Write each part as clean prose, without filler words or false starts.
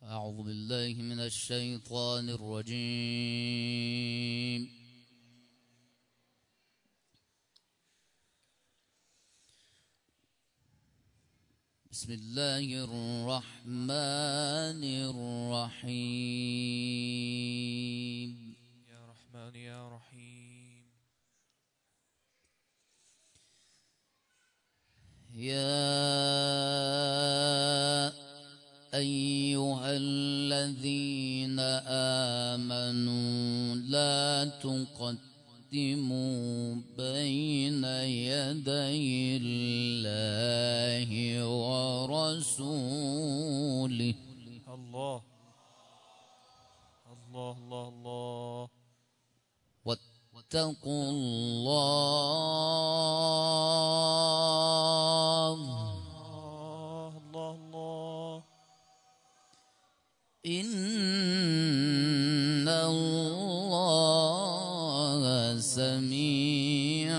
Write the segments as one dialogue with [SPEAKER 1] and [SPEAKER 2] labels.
[SPEAKER 1] أعوذ بالله من الشيطان الرجيم. بسم الله الرحمن الرحيم.
[SPEAKER 2] يا رحمن يا رحيم.
[SPEAKER 1] يا أيها الذين آمنوا لا تقدموا بين يدي الله ورسوله.
[SPEAKER 2] الله الله الله الله.
[SPEAKER 1] واتقوا الله.
[SPEAKER 2] الله الله.
[SPEAKER 1] إن الله سميع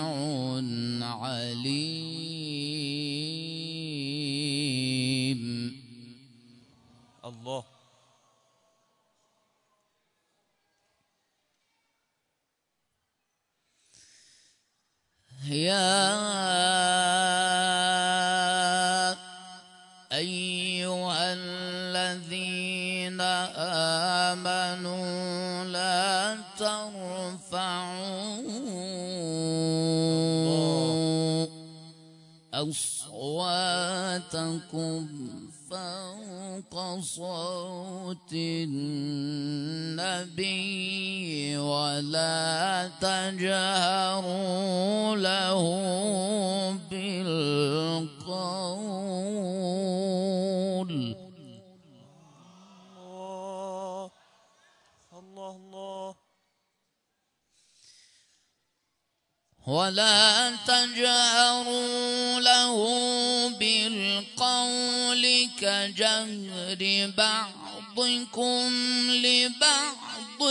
[SPEAKER 1] عليم.
[SPEAKER 2] الله.
[SPEAKER 1] يا أيها الذين آمنوا لا ترفعوا أصواتكم فوق صوت النبي ولا تجهروا له بالقول.
[SPEAKER 2] الله الله.
[SPEAKER 1] ولا تجهروا له بالقول كجهر بعضكم لبعض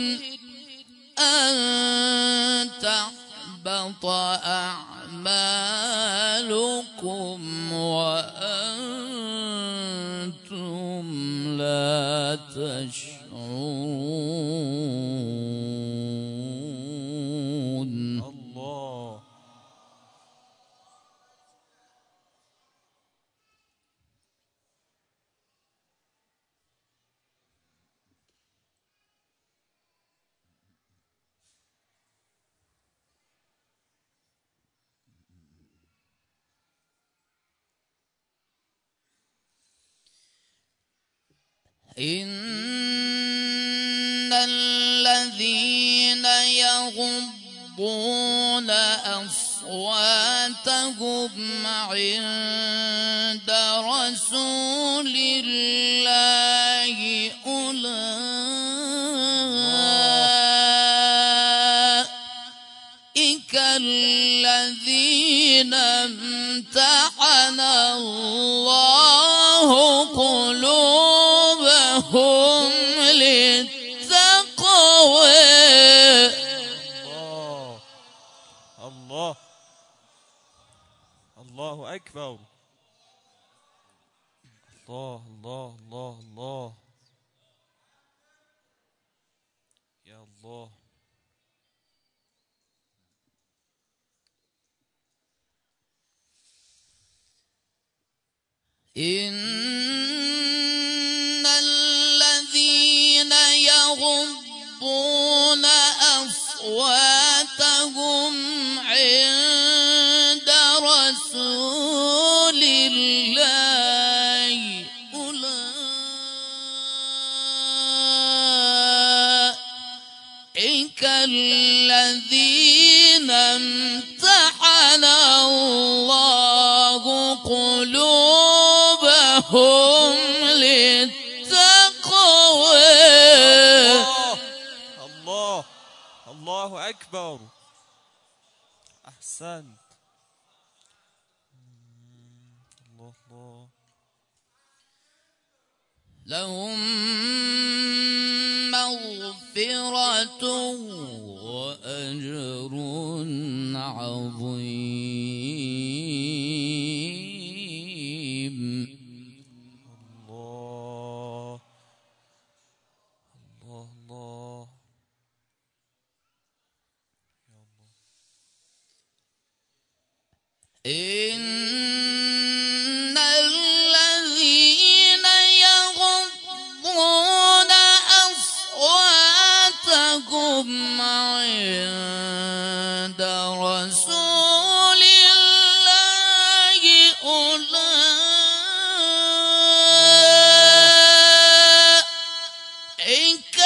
[SPEAKER 1] أن تحبط أعمالكم وأنتم لا تشعرون.
[SPEAKER 2] الله.
[SPEAKER 1] إن الذين يغضون أصواتهم عند رسول الله أولئك الذين امتحن الله قلوبهم للتقوى.
[SPEAKER 2] الله الله أكبر. الله الله الله الله. يا الله.
[SPEAKER 1] إن الذين يغضون أصواتهم عند رسول الله أولئك الذين امتحن الله قلوبهم للتقوى.
[SPEAKER 2] الله الله أكبر. أحسنت. الله الله.
[SPEAKER 1] لهم مغفرة وأجر عظيم.
[SPEAKER 2] الله
[SPEAKER 1] إن الذين يغضون أصواتهم عند رسول الله أولئك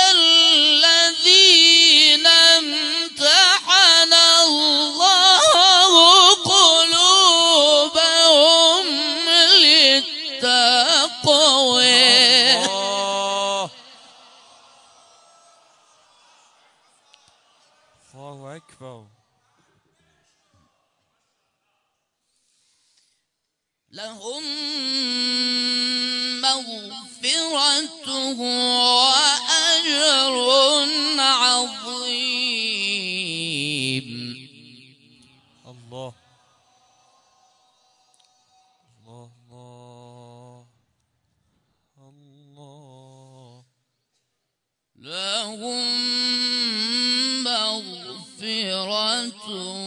[SPEAKER 1] الذين امتحن الله قلوبهم للتقوى.
[SPEAKER 2] الله أكبر.
[SPEAKER 1] لهم مغفرة وأجر عظيم.
[SPEAKER 2] الله الله الله الله.
[SPEAKER 1] لهم مغفرة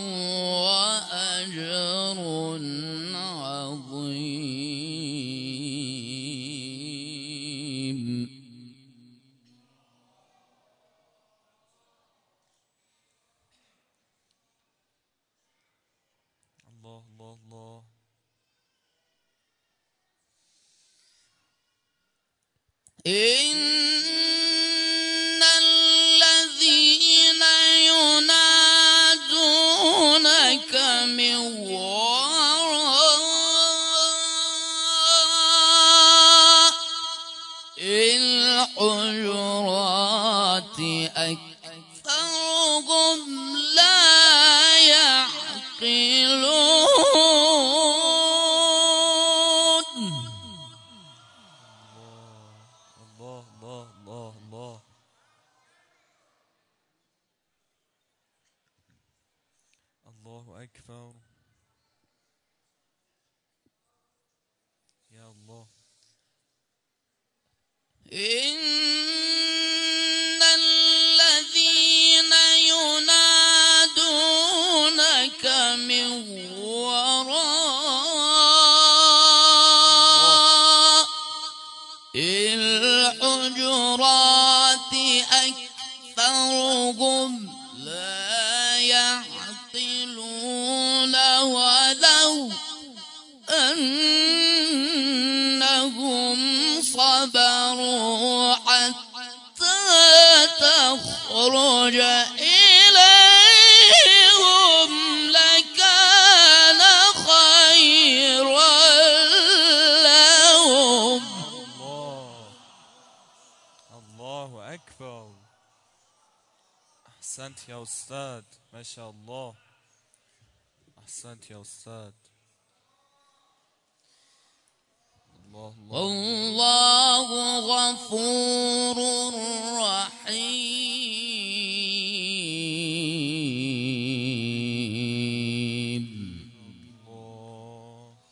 [SPEAKER 1] وأجر عظيم.
[SPEAKER 2] الله الله الله.
[SPEAKER 1] إن الذين ينادونك من وراء الحجرات أكثرهم لا يعقلون.
[SPEAKER 2] الله الله الله الله. الله أكبر. يا الله.
[SPEAKER 1] إن الذين ينادونك من وراء الحجرات أكثرهم لا يعقلون ولو أنهم صبروا حتى تخرج إليهم لكان خيرا لهم.
[SPEAKER 2] الله أكبر. أحسنت يا أستاذ، ما شاء الله. أحسنت يا أستاذ. الله الله.
[SPEAKER 1] والله غفور رحيم.
[SPEAKER 2] الله.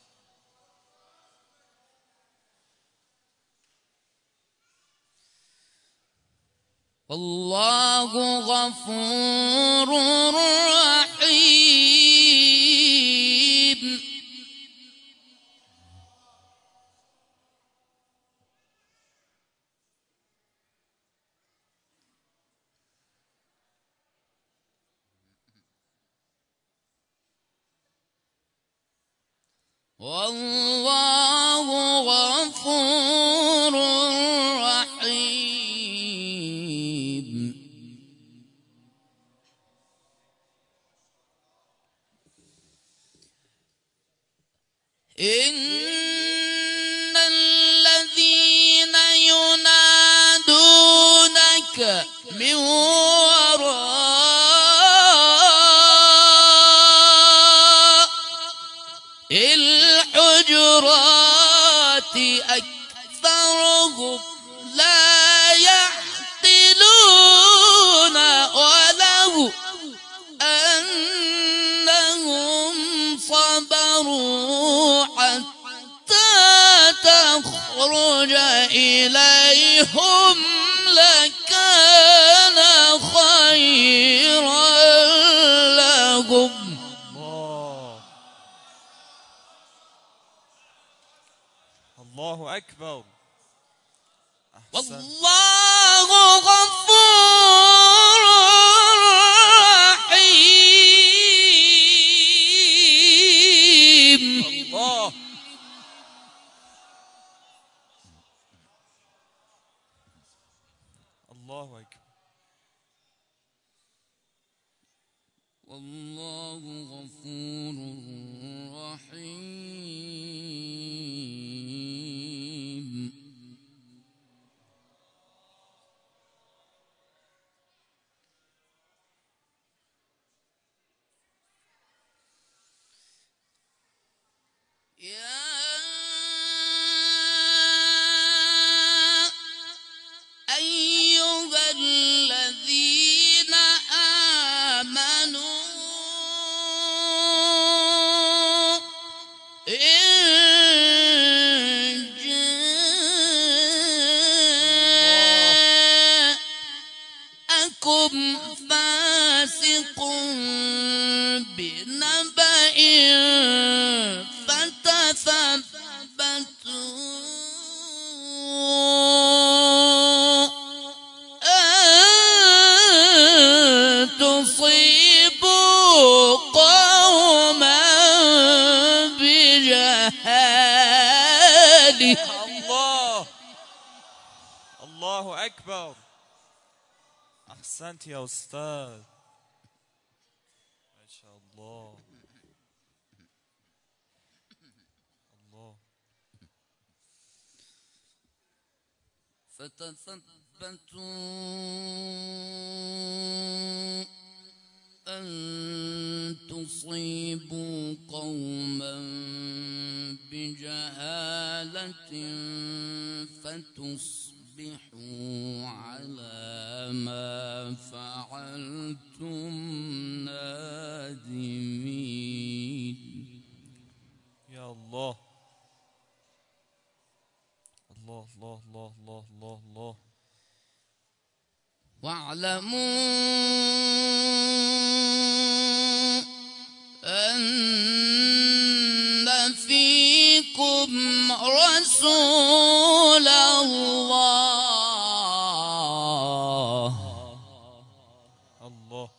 [SPEAKER 1] والله غفور رحيم. والله غفور رحيم. إن الذين ينادونك من وراء الحجرات أكثرهم لا يعقلون ولو أنهم صبروا حتى تخرج إليهم لكان خيرا لهم.
[SPEAKER 2] الله أكبر. أحسنت.
[SPEAKER 1] والله غفور رحيم.
[SPEAKER 2] الله. الله أكبر.
[SPEAKER 1] والله غفور رحيم. يا أيها الذين آمنوا إن جاءكم فاسق بنبأ فتثبتوا أن تصيبوا قوما بجهالة.
[SPEAKER 2] الله. الله أكبر. أحسنت يا أستاذ. ما شاء الله. الله.
[SPEAKER 1] فتثبتوا أن تصيبوا قوما بجهالة فتصبحوا على ما فعلتم نادمين.
[SPEAKER 2] يا الله. الله الله الله الله الله الله.
[SPEAKER 1] واعلموا أن فيكم رسول الله.
[SPEAKER 2] الله.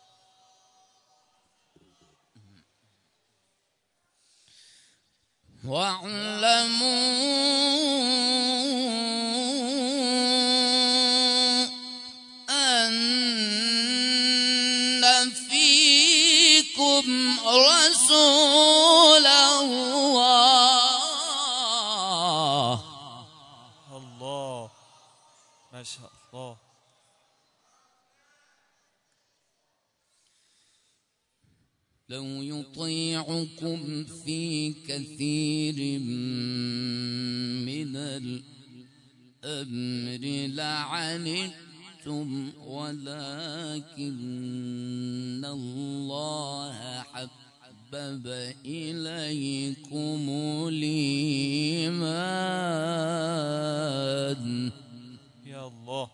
[SPEAKER 1] واعلموا أن فيكم رسول الله.
[SPEAKER 2] الله. ما شاء الله.
[SPEAKER 1] لو يطيعكم في كثير من الأمر لعنتم ولكن الله حبب إليكم الإيمان.
[SPEAKER 2] يا الله.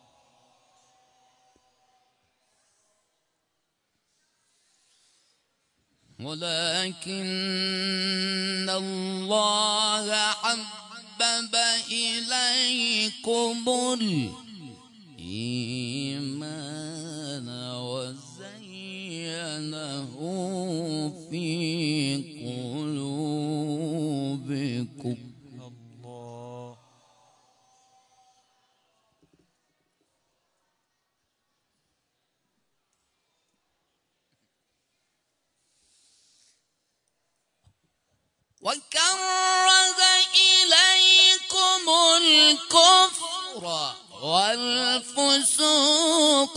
[SPEAKER 1] ولكن الله حبب إليكم الإيمان وزينه في قلوبكم.
[SPEAKER 2] الله.
[SPEAKER 1] وكره إليكم الكفر والفسوق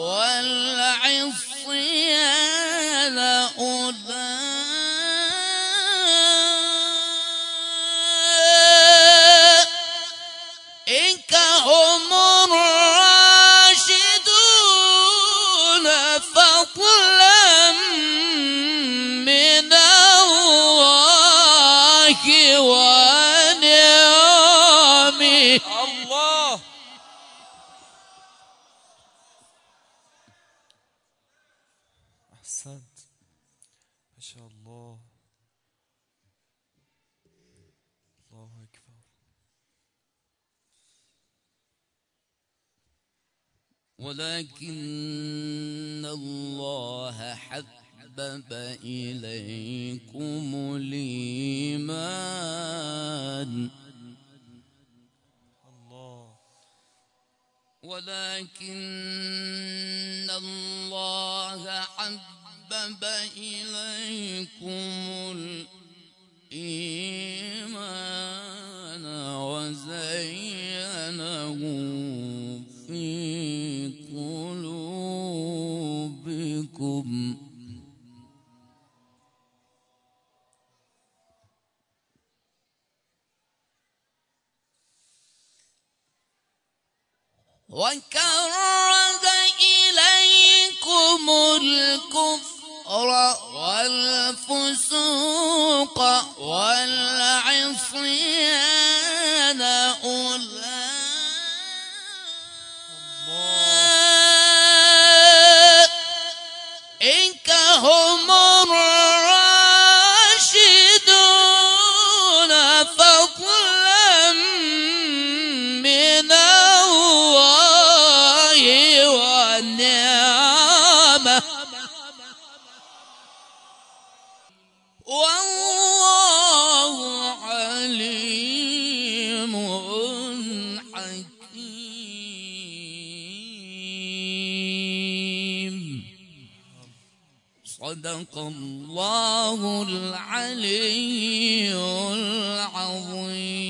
[SPEAKER 1] والعصيان أولئك هم الراشدون فضلا من الله ونعمه.
[SPEAKER 2] الله. أحسنت. ما شاء الله. الله أكبر.
[SPEAKER 1] ولكن الله حبب إليكم الإيمان ولكن الله حبب إليكم الإيمان وزينه في قلوبكم وكره إليكم الكفر والفسوق والعصيان أولئك هم الراشدون فضلا من الله ونعمه والله عليم حكيم صدق الله العلي العظيم